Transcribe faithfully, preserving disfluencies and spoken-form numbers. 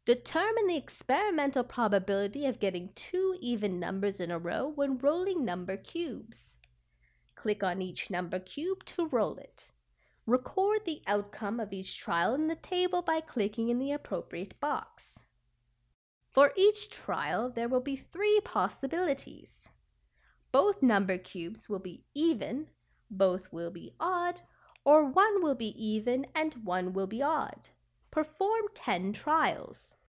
Determine the experimental probability of getting two even numbers in a row when rolling number cubes. Click on each number cube to roll it. Record the outcome of each trial in the table by clicking in the appropriate box. For each trial, there will be three possibilities. Both number cubes will be even, both will be odd, or one will be even and one will be odd. Perform ten trials.